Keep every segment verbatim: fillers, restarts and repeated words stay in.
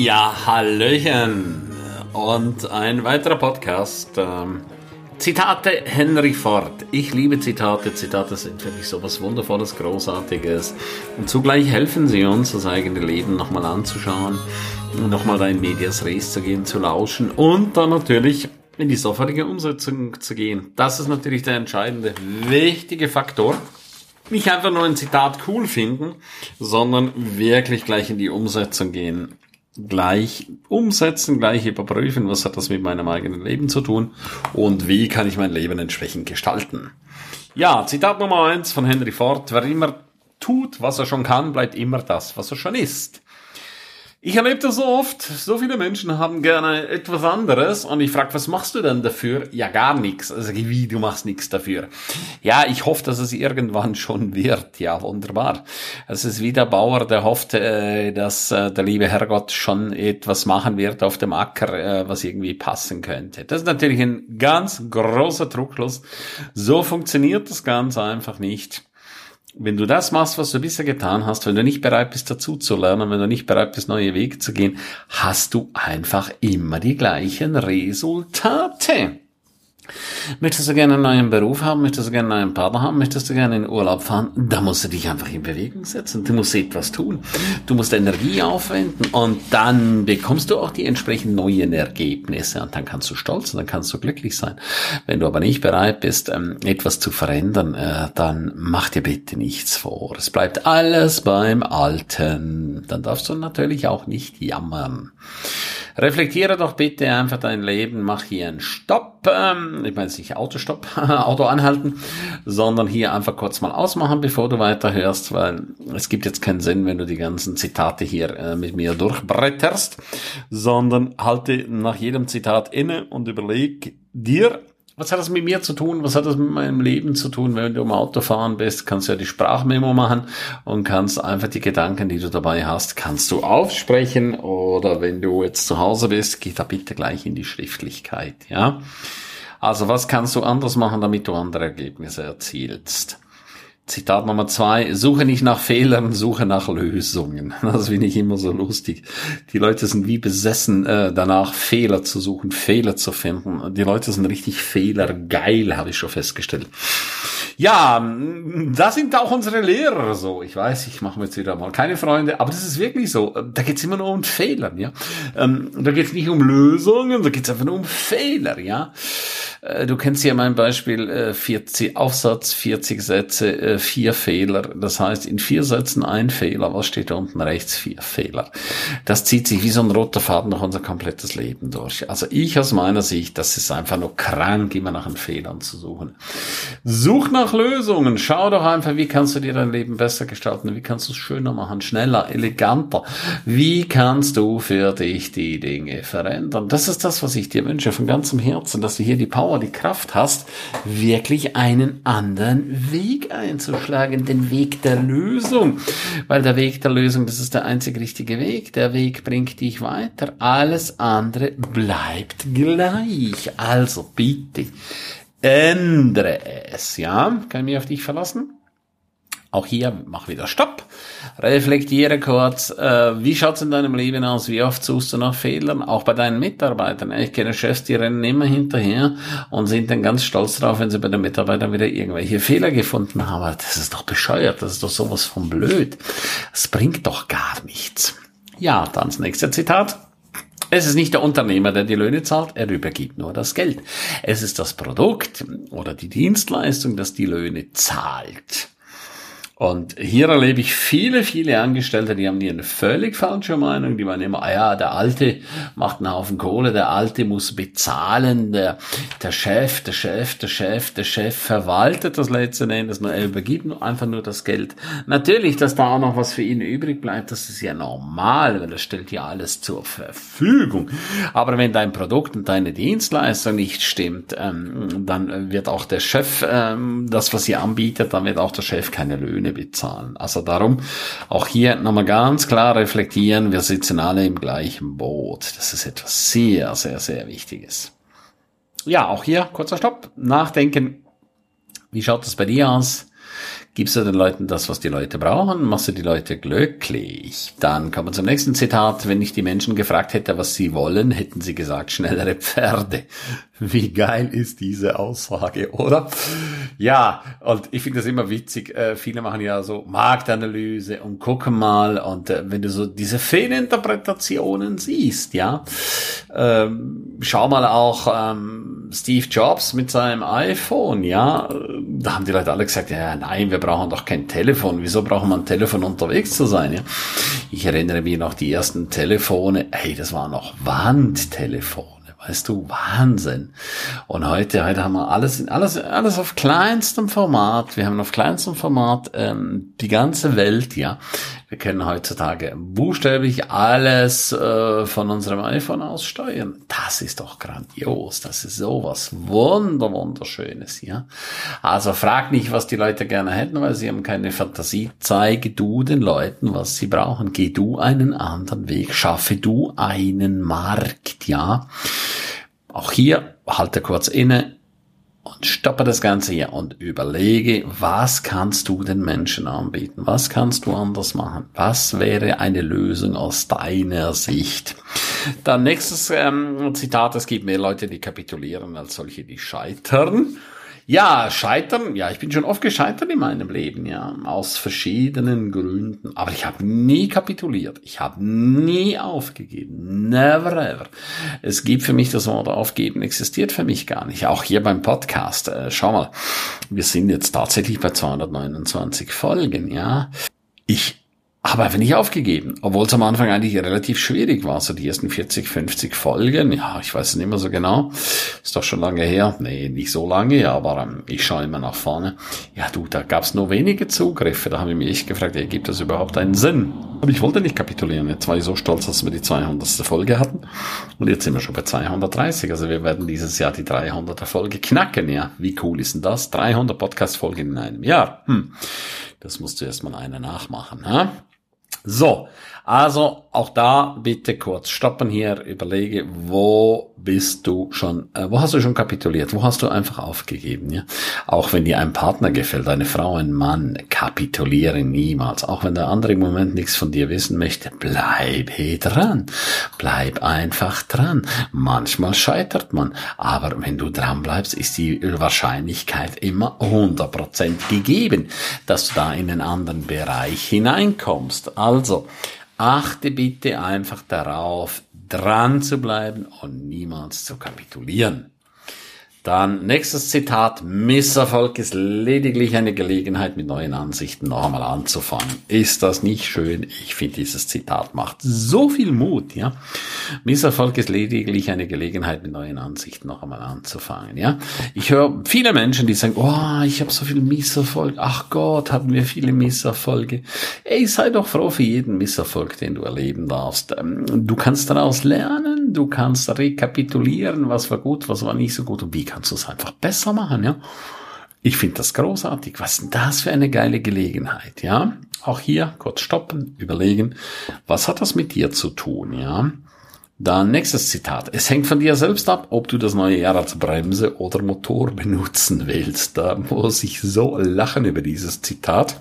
Ja, Hallöchen und ein weiterer Podcast. Ähm, Zitate Henry Ford. Ich liebe Zitate. Zitate sind für mich so was Wundervolles, Großartiges und zugleich helfen sie uns, das eigene Leben nochmal anzuschauen, nochmal da in Medias Res zu gehen, zu lauschen und dann natürlich in die sofortige Umsetzung zu gehen. Das ist natürlich der entscheidende, wichtige Faktor. Nicht einfach nur ein Zitat cool finden, sondern wirklich gleich in die Umsetzung gehen. Gleich umsetzen, gleich überprüfen, was hat das mit meinem eigenen Leben zu tun und wie kann ich mein Leben entsprechend gestalten. Ja, Zitat Nummer eins von Henry Ford. Wer immer tut, was er schon kann, bleibt immer das, was er schon ist. Ich erlebe das so oft, so viele Menschen haben gerne etwas anderes und ich frage, was machst du denn dafür? Ja, gar nichts. Also wie, du machst nichts dafür? Ja, ich hoffe, dass es irgendwann schon wird. Ja, wunderbar. Es ist wie der Bauer, der hofft, dass der liebe Herrgott schon etwas machen wird auf dem Acker, was irgendwie passen könnte. Das ist natürlich ein ganz großer Trugschluss. So funktioniert das ganz einfach nicht. Wenn du das machst, was du bisher getan hast, wenn du nicht bereit bist, dazu zu lernen, wenn du nicht bereit bist, neue Wege zu gehen, hast du einfach immer die gleichen Resultate. Möchtest du gerne einen neuen Beruf haben? Möchtest du gerne einen neuen Partner haben? Möchtest du gerne in Urlaub fahren? Da musst du dich einfach in Bewegung setzen. Du musst etwas tun. Du musst Energie aufwenden und dann bekommst du auch die entsprechend neuen Ergebnisse und dann kannst du stolz und dann kannst du glücklich sein. Wenn du aber nicht bereit bist, etwas zu verändern, dann mach dir bitte nichts vor. Es bleibt alles beim Alten. Dann darfst du natürlich auch nicht jammern. Reflektiere doch bitte einfach dein Leben, mach hier einen Stopp, ähm, ich meine jetzt nicht Autostopp, Auto anhalten, sondern hier einfach kurz mal ausmachen, bevor du weiterhörst, weil es gibt jetzt keinen Sinn, wenn du die ganzen Zitate hier äh, mit mir durchbretterst, sondern halte nach jedem Zitat inne und überleg dir, was hat das mit mir zu tun? Was hat das mit meinem Leben zu tun? Wenn du im Auto fahren bist, kannst du ja die Sprachmemo machen und kannst einfach die Gedanken, die du dabei hast, kannst du aufsprechen oder wenn du jetzt zu Hause bist, geh da bitte gleich in die Schriftlichkeit, ja? Also was kannst du anders machen, damit du andere Ergebnisse erzielst? Zitat Nummer zwei, suche nicht nach Fehlern, suche nach Lösungen. Das finde ich immer so lustig. Die Leute sind wie besessen äh, danach, Fehler zu suchen, Fehler zu finden. Die Leute sind richtig fehlergeil, habe ich schon festgestellt. Ja, da sind auch unsere Lehrer so. Ich weiß, ich mache mir jetzt wieder mal keine Freunde, aber das ist wirklich so. Da geht's immer nur um Fehler, ja. Ähm, da geht's nicht um Lösungen, da geht's einfach nur um Fehler, ja. Du kennst ja mein Beispiel, vierzig Aufsatz, vierzig Sätze, vier Fehler. Das heißt, in vier Sätzen ein Fehler. Was steht da unten rechts? Vier Fehler. Das zieht sich wie so ein roter Faden durch unser komplettes Leben durch. Also ich aus meiner Sicht, das ist einfach nur krank, immer nach den Fehlern zu suchen. Such nach Lösungen. Schau doch einfach, wie kannst du dir dein Leben besser gestalten? Wie kannst du es schöner machen, schneller, eleganter? Wie kannst du für dich die Dinge verändern? Das ist das, was ich dir wünsche, von ganzem Herzen, dass du hier die Power, die Kraft hast, wirklich einen anderen Weg einzuschlagen, den Weg der Lösung. Weil der Weg der Lösung, das ist der einzig richtige Weg. Der Weg bringt dich weiter. Alles andere bleibt gleich. Also bitte, ändere es, ja? Kann ich mich auf dich verlassen? Auch hier, mach wieder Stopp, reflektiere kurz, äh, wie schaut's in deinem Leben aus, wie oft suchst du nach Fehlern, auch bei deinen Mitarbeitern. Ich kenne Chefs, die rennen immer hinterher und sind dann ganz stolz drauf, wenn sie bei den Mitarbeitern wieder irgendwelche Fehler gefunden haben. Aber das ist doch bescheuert, das ist doch sowas von blöd. Das bringt doch gar nichts. Ja, dann das nächste Zitat. Es ist nicht der Unternehmer, der die Löhne zahlt, er übergibt nur das Geld. Es ist das Produkt oder die Dienstleistung, das die Löhne zahlt. Und hier erlebe ich viele, viele Angestellte, die haben hier eine völlig falsche Meinung. Die meinen immer, ah ja, der Alte macht einen Haufen Kohle, der Alte muss bezahlen, der, der Chef, der Chef, der Chef, der Chef verwaltet das letzten Endes, er übergibt nur, einfach nur das Geld. Natürlich, dass da auch noch was für ihn übrig bleibt, das ist ja normal, weil er stellt ja alles zur Verfügung. Aber wenn dein Produkt und deine Dienstleistung nicht stimmt, ähm, dann wird auch der Chef, ähm, das, was ihr anbietet, dann wird auch der Chef keine Löhne bezahlen. Also darum auch hier nochmal ganz klar reflektieren, wir sitzen alle im gleichen Boot. Das ist etwas sehr, sehr, sehr Wichtiges. Ja, auch hier kurzer Stopp, nachdenken. Wie schaut es bei dir aus? Gibst du den Leuten das, was die Leute brauchen? Machst du die Leute glücklich? Dann kommen wir zum nächsten Zitat. Wenn ich die Menschen gefragt hätte, was sie wollen, hätten sie gesagt, schnellere Pferde. Wie geil ist diese Aussage, oder? Ja, und ich finde das immer witzig. Äh, viele machen ja so Marktanalyse und gucken mal. Und äh, wenn du so diese Fehlinterpretationen siehst, ja, ähm, schau mal auch ähm, Steve Jobs mit seinem iPhone, ja, da haben die Leute alle gesagt, ja, nein, wir brauchen doch kein Telefon. Wieso brauchen wir ein Telefon, unterwegs zu sein? Ja? Ich erinnere mich noch, die ersten Telefone, hey, das waren noch Wandtelefone. Weißt du, Wahnsinn. Und heute, heute haben wir alles, alles, alles auf kleinstem Format. Wir haben auf kleinstem Format ähm, die ganze Welt, ja. Wir können heutzutage buchstäblich alles äh, von unserem iPhone aus steuern. Das ist doch grandios. Das ist sowas wunder, wunderschönes, ja. Also frag nicht, was die Leute gerne hätten, weil sie haben keine Fantasie. Zeige du den Leuten, was sie brauchen. Geh du einen anderen Weg. Schaffe du einen Markt, ja. Auch hier halte kurz inne und stoppe das Ganze hier und überlege, was kannst du den Menschen anbieten? Was kannst du anders machen? Was wäre eine Lösung aus deiner Sicht? Dann nächstes ähm, Zitat, es gibt mehr Leute, die kapitulieren, als solche, die scheitern. Ja, scheitern, ja, ich bin schon oft gescheitert in meinem Leben, ja, aus verschiedenen Gründen. Aber ich habe nie kapituliert. Ich habe nie aufgegeben. Never ever. Es gibt für mich das Wort aufgeben, existiert für mich gar nicht. Auch hier beim Podcast. Äh, schau mal, wir sind jetzt tatsächlich bei zweihundertneunundzwanzig Folgen, ja. Ich habe einfach nicht aufgegeben, obwohl es am Anfang eigentlich relativ schwierig war, so die ersten vierzig, fünfzig Folgen, ja, ich weiß es nicht mehr so genau, ist doch schon lange her, nee, nicht so lange, aber ähm, ich schaue immer nach vorne, ja du, da gab es nur wenige Zugriffe, da habe ich mich echt gefragt, ey, gibt das überhaupt einen Sinn? Aber ich wollte nicht kapitulieren, jetzt war ich so stolz, dass wir die zweihundertste Folge hatten und jetzt sind wir schon bei zweihundertdreißig, also wir werden dieses Jahr die dreihundertste Folge knacken, ja, wie cool ist denn das? dreihundert Podcast-Folgen in einem Jahr, hm, das musst du erstmal eine nachmachen, ha? So, also auch da bitte kurz stoppen hier, überlege, wo bist du schon, äh, wo hast du schon kapituliert, wo hast du einfach aufgegeben, ja? Auch wenn dir ein Partner gefällt, eine Frau, ein Mann, kapituliere niemals. Auch wenn der andere im Moment nichts von dir wissen möchte, bleib hey dran, bleib einfach dran. Manchmal scheitert man, aber wenn du dran bleibst, ist die Wahrscheinlichkeit immer hundert Prozent gegeben, dass du da in einen anderen Bereich hineinkommst. Also, achte bitte einfach darauf, dran zu bleiben und niemals zu kapitulieren. Dann nächstes Zitat, Misserfolg ist lediglich eine Gelegenheit, mit neuen Ansichten noch einmal anzufangen. Ist das nicht schön? Ich finde, dieses Zitat macht so viel Mut, ja. Misserfolg ist lediglich eine Gelegenheit, mit neuen Ansichten noch einmal anzufangen, ja. Ich höre viele Menschen, die sagen, oh, ich habe so viel Misserfolg. Ach Gott, hatten wir viele Misserfolge. Ey, sei doch froh für jeden Misserfolg, den du erleben darfst. Du kannst daraus lernen, du kannst rekapitulieren, was war gut, was war nicht so gut und wie kannst du es einfach besser machen, ja. Ich finde das großartig. Was ist denn das für eine geile Gelegenheit, ja? Auch hier kurz stoppen, überlegen, was hat das mit dir zu tun, ja? Dann nächstes Zitat. Es hängt von dir selbst ab, ob du das neue Jahr als Bremse oder Motor benutzen willst. Da muss ich so lachen über dieses Zitat,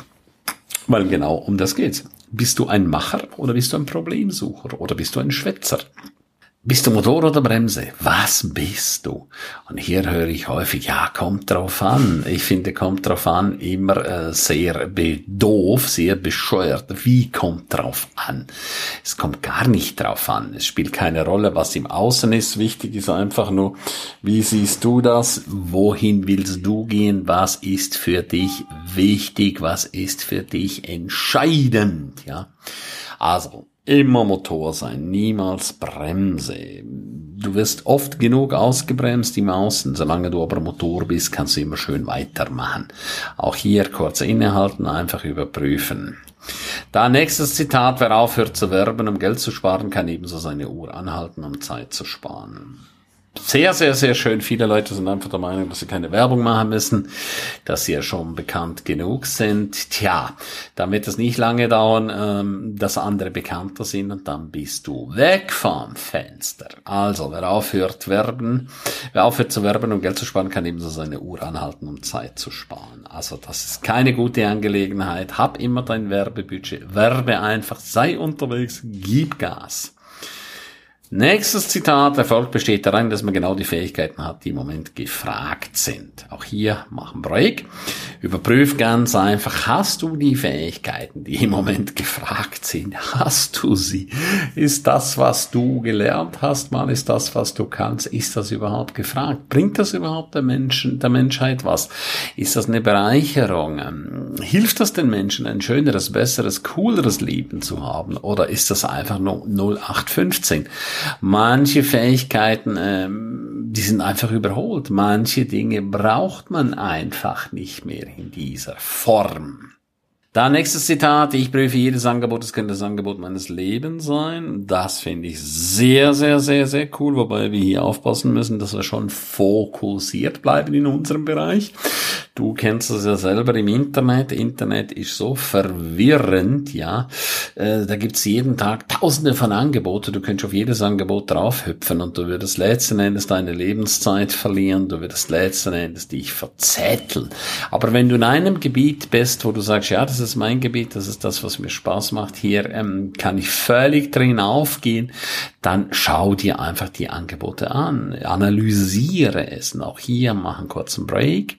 weil genau um das geht's. Bist du ein Macher oder bist du ein Problemsucher oder bist du ein Schwätzer? Bist du Motor oder Bremse? Was bist du? Und hier höre ich häufig, ja, kommt drauf an. Ich finde, kommt drauf an immer äh, sehr doof, sehr bescheuert. Wie kommt drauf an? Es kommt gar nicht drauf an. Es spielt keine Rolle, was im Außen ist. Wichtig ist einfach nur, wie siehst du das? Wohin willst du gehen? Was ist für dich wichtig? Was ist für dich entscheidend? Ja, also immer Motor sein, niemals Bremse. Du wirst oft genug ausgebremst im Außen, solange du aber Motor bist, kannst du immer schön weitermachen. Auch hier kurz innehalten, einfach überprüfen. Dann nächstes Zitat, wer aufhört zu werben, um Geld zu sparen, kann ebenso seine Uhr anhalten, um Zeit zu sparen. Sehr, sehr, sehr schön. Viele Leute sind einfach der Meinung, dass sie keine Werbung machen müssen, dass sie ja schon bekannt genug sind. Tja, dann wird es nicht lange dauern, ähm, dass andere bekannter sind und dann bist du weg vom Fenster. Also, wer aufhört werben, wer aufhört zu werben, um Geld zu sparen, kann ebenso seine Uhr anhalten, um Zeit zu sparen. Also, das ist keine gute Angelegenheit. Hab immer dein Werbebudget. Werbe einfach, sei unterwegs, gib Gas. Nächstes Zitat, Erfolg besteht darin, dass man genau die Fähigkeiten hat, die im Moment gefragt sind. Auch hier machen Break. Überprüf ganz einfach, hast du die Fähigkeiten, die im Moment gefragt sind? Hast du sie? Ist das, was du gelernt hast, mal ist das, was du kannst, ist das überhaupt gefragt? Bringt das überhaupt der Menschen, der Menschheit was? Ist das eine Bereicherung? Hilft das den Menschen, ein schöneres, besseres, cooleres Leben zu haben? Oder ist das einfach nur null acht fünfzehn? Manche Fähigkeiten, ähm, die sind einfach überholt. Manche Dinge braucht man einfach nicht mehr in dieser Form. Dann nächstes Zitat, ich prüfe jedes Angebot, es könnte das Angebot meines Lebens sein. Das finde ich sehr, sehr, sehr, sehr cool, wobei wir hier aufpassen müssen, dass wir schon fokussiert bleiben in unserem Bereich. Du kennst es ja selber im Internet. Internet ist so verwirrend, ja. Äh, da gibt's jeden Tag tausende von Angeboten. Du könntest auf jedes Angebot draufhüpfen und du würdest letzten Endes deine Lebenszeit verlieren. Du würdest letzten Endes dich verzetteln. Aber wenn du in einem Gebiet bist, wo du sagst, ja, das ist mein Gebiet, das ist das, was mir Spaß macht, hier ähm, kann ich völlig drin aufgehen, dann schau dir einfach die Angebote an. Analysiere es. Und auch hier mach einen kurzen Break.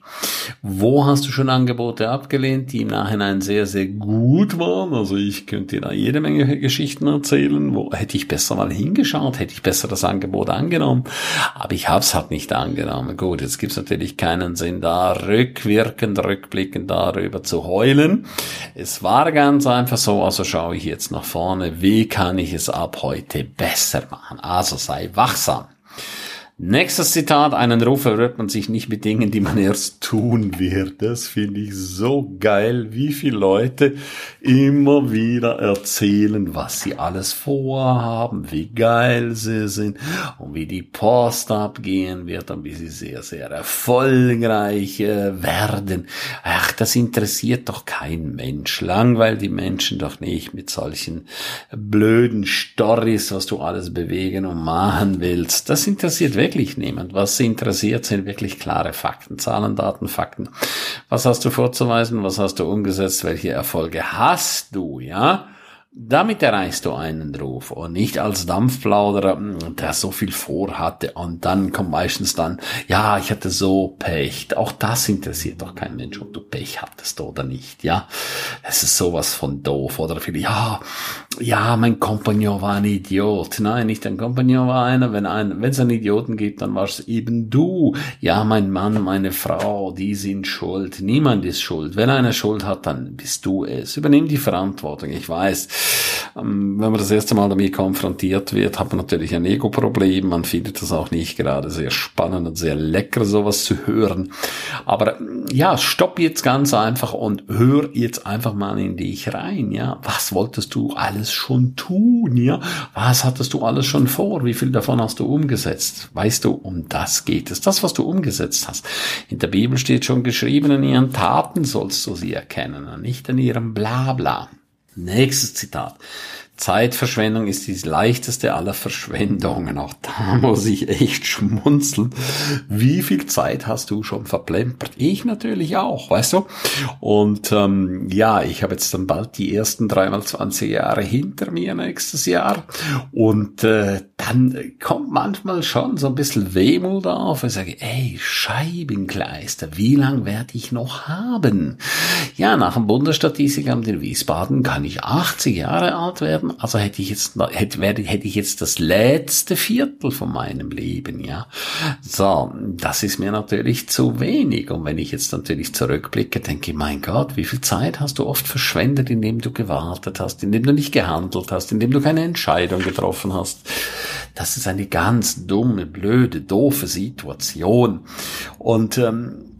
Wo hast du schon Angebote abgelehnt, die im Nachhinein sehr, sehr gut waren? Also ich könnte dir da jede Menge Geschichten erzählen. Wo hätte ich besser mal hingeschaut, hätte ich besser das Angebot angenommen. Aber ich habe es halt nicht angenommen. Gut, jetzt gibt es natürlich keinen Sinn, da rückwirkend, rückblickend darüber zu heulen. Es war ganz einfach so, also schaue ich jetzt nach vorne, wie kann ich es ab heute besser machen? Also sei wachsam. Nächstes Zitat, einen Ruf verwirbt man sich nicht mit Dingen, die man erst tun wird. Das finde ich so geil, wie viele Leute immer wieder erzählen, was sie alles vorhaben, wie geil sie sind und wie die Post abgehen wird und wie sie sehr, sehr erfolgreich äh, werden. Ach, das interessiert doch kein Mensch. Langweil die Menschen doch nicht mit solchen blöden Storys, was du alles bewegen und machen willst. Das interessiert wirklich Wirklich niemand. Was sie interessiert, sind wirklich klare Fakten, Zahlen, Daten, Fakten. Was hast du vorzuweisen? Was hast du umgesetzt? Welche Erfolge hast du, ja? Damit erreichst du einen Ruf und nicht als Dampfplauderer, der so viel vorhatte und dann kommt meistens dann, ja, ich hatte so Pech. Auch das interessiert doch kein Mensch, ob du Pech hattest oder nicht, ja. Es ist sowas von doof oder viele, ja, ja, mein Kompagnon war ein Idiot. Nein, nicht dein Kompagnon war einer. Wenn ein, wenn es einen Idioten gibt, dann war es eben du. Ja, mein Mann, meine Frau, die sind schuld. Niemand ist schuld. Wenn einer Schuld hat, dann bist du es. Übernimm die Verantwortung. Ich weiß, wenn man das erste Mal damit konfrontiert wird, hat man natürlich ein Ego-Problem. Man findet das auch nicht gerade sehr spannend und sehr lecker, sowas zu hören. Aber ja, stopp jetzt ganz einfach und hör jetzt einfach mal in dich rein. Ja, was wolltest du alles schon tun? Ja, was hattest du alles schon vor? Wie viel davon hast du umgesetzt? Weißt du, um das geht es. Das, was du umgesetzt hast. In der Bibel steht schon geschrieben, in ihren Taten sollst du sie erkennen, nicht in ihrem Blabla. Nächstes Zitat. Zeitverschwendung ist die leichteste aller Verschwendungen. Auch da muss ich echt schmunzeln. Wie viel Zeit hast du schon verplempert? Ich natürlich auch, weißt du? Und ähm, ja, ich habe jetzt dann bald die ersten dreimal zwanzig Jahre hinter mir nächstes Jahr. Und äh, dann kommt manchmal schon so ein bisschen Wehmut auf. Ich sage, ey, Scheibenkleister, wie lang werde ich noch haben? Ja, nach dem Bundesstatistikamt in Wiesbaden kann ich achtzig Jahre alt werden. Also hätte ich jetzt, hätte, hätte ich jetzt das letzte Viertel von meinem Leben, ja. So, das ist mir natürlich zu wenig. Und wenn ich jetzt natürlich zurückblicke, denke ich, mein Gott, wie viel Zeit hast du oft verschwendet, indem du gewartet hast, indem du nicht gehandelt hast, indem du keine Entscheidung getroffen hast. Das ist eine ganz dumme, blöde, doofe Situation. Und ähm,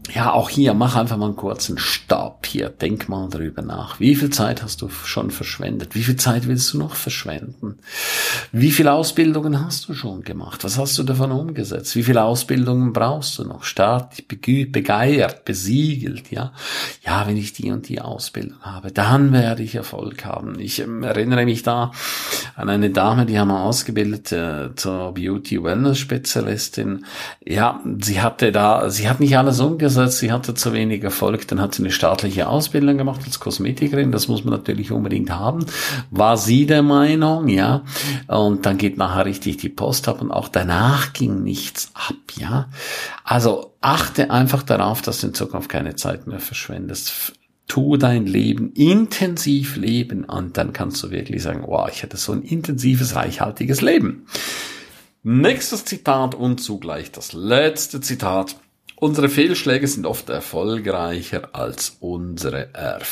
Ja, auch hier, mach einfach mal einen kurzen Stopp hier. Denk mal drüber nach. Wie viel Zeit hast du schon verschwendet? Wie viel Zeit willst du noch verschwenden? Wie viele Ausbildungen hast du schon gemacht? Was hast du davon umgesetzt? Wie viele Ausbildungen brauchst du noch? Staatlich begeiert, besiegelt, ja. Ja, wenn ich die und die Ausbildung habe, dann werde ich Erfolg haben. Ich ähm, erinnere mich da an eine Dame, die haben wir ausgebildet äh, zur Beauty-Wellness-Spezialistin. Ja, sie hatte da, sie hat nicht alles umgesetzt. Sie hatte zu wenig Erfolg, dann hat sie eine staatliche Ausbildung gemacht als Kosmetikerin, das muss man natürlich unbedingt haben, war sie der Meinung, ja, und dann geht nachher richtig die Post ab und auch danach ging nichts ab, ja. Also achte einfach darauf, dass du in Zukunft keine Zeit mehr verschwendest. Tu dein Leben, intensiv leben und dann kannst du wirklich sagen, wow, ich hätte so ein intensives, reichhaltiges Leben. Nächstes Zitat und zugleich das letzte Zitat. Unsere Fehlschläge sind oft erfolgreicher als unsere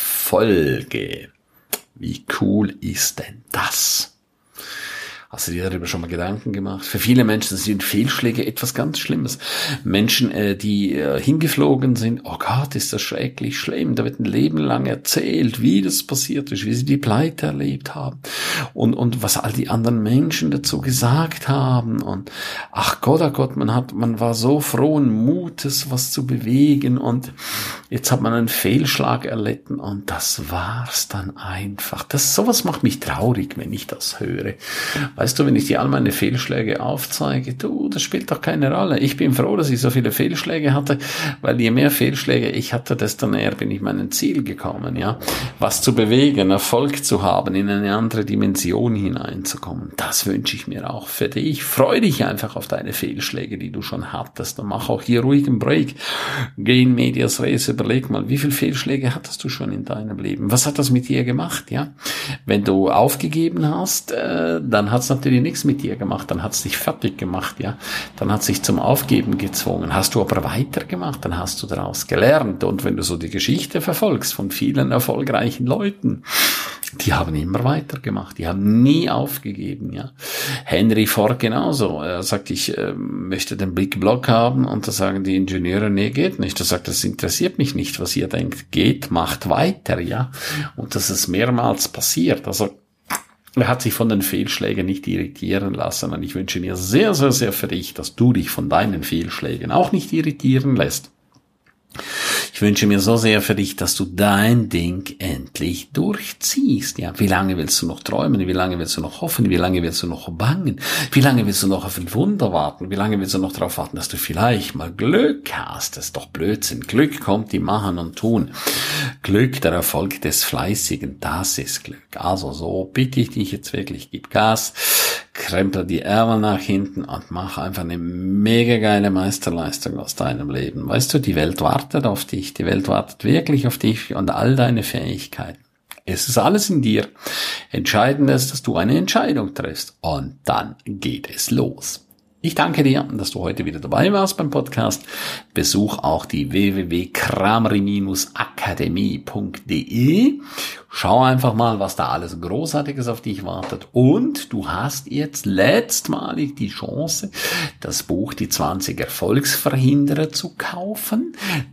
Erfolge. Wie cool ist denn das? Hast du dir darüber schon mal Gedanken gemacht? Für viele Menschen sind Fehlschläge etwas ganz Schlimmes. Menschen, äh, die äh, hingeflogen sind, oh Gott, ist das schrecklich schlimm. Da wird ein Leben lang erzählt, wie das passiert ist, wie sie die Pleite erlebt haben und und was all die anderen Menschen dazu gesagt haben. Und ach Gott, oh Gott, man hat, man war so frohen Mutes, was zu bewegen und jetzt hat man einen Fehlschlag erlitten und das war's dann einfach. Das sowas macht mich traurig, wenn ich das höre. Weißt du, wenn ich dir all meine Fehlschläge aufzeige, du, das spielt doch keine Rolle. Ich bin froh, dass ich so viele Fehlschläge hatte, weil je mehr Fehlschläge ich hatte, desto näher bin ich meinem Ziel gekommen, ja. Was zu bewegen, Erfolg zu haben, in eine andere Dimension hineinzukommen, das wünsche ich mir auch für dich. Freu dich einfach auf deine Fehlschläge, die du schon hattest und mach auch hier ruhig einen Break. Geh in Medias Res, überleg mal, wie viele Fehlschläge hattest du schon in deinem Leben? Was hat das mit dir gemacht, ja? Wenn du aufgegeben hast, äh, dann hat es natürlich nichts mit dir gemacht, dann hat es dich fertig gemacht, ja, dann hat es dich zum Aufgeben gezwungen. Hast du aber weitergemacht, dann hast du daraus gelernt. Und wenn du so die Geschichte verfolgst von vielen erfolgreichen Leuten, die haben immer weitergemacht, die haben nie aufgegeben, ja. Henry Ford genauso, er sagt, ich äh, möchte den Big Block haben und da sagen die Ingenieure, nee, geht nicht. Er sagt, das interessiert mich nicht, was ihr denkt, geht, macht weiter, ja. Und das ist mehrmals passiert, also er hat sich von den Fehlschlägen nicht irritieren lassen und ich wünsche mir sehr, sehr, sehr für dich, dass du dich von deinen Fehlschlägen auch nicht irritieren lässt. Ich wünsche mir so sehr für dich, dass du dein Ding endlich durchziehst. Ja, wie lange willst du noch träumen? Wie lange willst du noch hoffen? Wie lange willst du noch bangen? Wie lange willst du noch auf ein Wunder warten? Wie lange willst du noch darauf warten, dass du vielleicht mal Glück hast? Das ist doch Blödsinn. Glück kommt im Machen und Tun. Glück, der Erfolg des Fleißigen, das ist Glück. Also so bitte ich dich jetzt wirklich, gib Gas, krempel die Ärmel nach hinten und mach einfach eine mega geile Meisterleistung aus deinem Leben. Weißt du, die Welt wartet auf dich, die Welt wartet wirklich auf dich und all deine Fähigkeiten. Es ist alles in dir. Entscheidend ist, dass du eine Entscheidung triffst und dann geht es los. Ich danke dir, dass du heute wieder dabei warst beim Podcast. Besuch auch die w w w punkt kramri akademie punkt d e. Schau einfach mal, was da alles Großartiges auf dich wartet. Und du hast jetzt letztmalig die Chance, das Buch Die zwanzig Erfolgsverhinderer zu kaufen.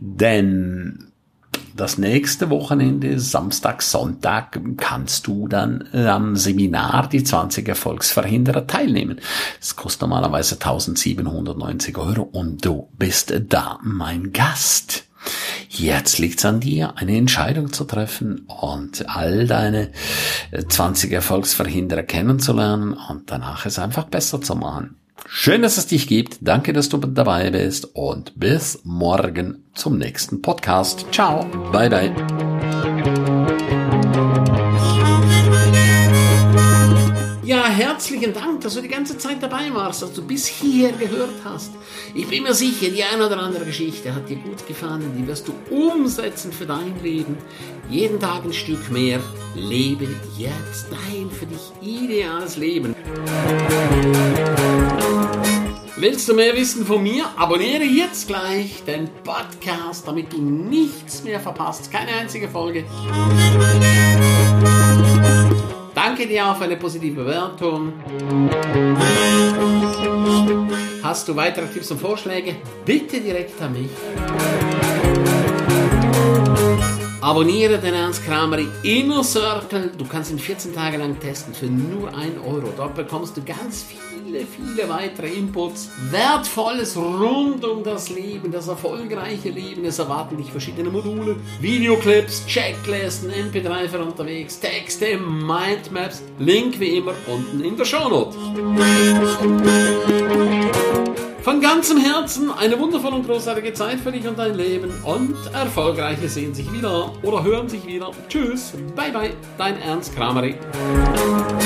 Denn das nächste Wochenende, Samstag, Sonntag, kannst du dann äh, am Seminar die zwanzig Erfolgsverhinderer teilnehmen. Das kostet normalerweise eintausendsiebenhundertneunzig Euro und du bist da mein Gast. Jetzt liegt's an dir, eine Entscheidung zu treffen und all deine zwanzig Erfolgsverhinderer kennenzulernen und danach es einfach besser zu machen. Schön, dass es dich gibt. Danke, dass du dabei bist und bis morgen zum nächsten Podcast. Ciao. Bye, bye. Ja, herzlichen Dank, dass du die ganze Zeit dabei warst, dass du bis hierher gehört hast. Ich bin mir sicher, die eine oder andere Geschichte hat dir gut gefallen, die wirst du umsetzen für dein Leben. Jeden Tag ein Stück mehr. Lebe jetzt dein für dich ideales Leben. Willst du mehr wissen von mir? Abonniere jetzt gleich den Podcast, damit du nichts mehr verpasst. Keine einzige Folge. Danke dir auch für eine positive Bewertung. Hast du weitere Tipps und Vorschläge? Bitte direkt an mich. Abonniere den Ernst Kramery Inner Circle. Du kannst ihn vierzehn Tage lang testen für nur ein Euro. Dort bekommst du ganz viele, viele weitere Inputs. Wertvolles rund um das Leben, das erfolgreiche Leben. Es erwarten dich verschiedene Module, Videoclips, Checklisten, M P drei für unterwegs, Texte, Mindmaps. Link wie immer unten in der Shownote. Von ganzem Herzen eine wundervolle und großartige Zeit für dich und dein Leben und Erfolgreiche sehen sich wieder oder hören sich wieder. Tschüss, bye bye, dein Ernst Kramery.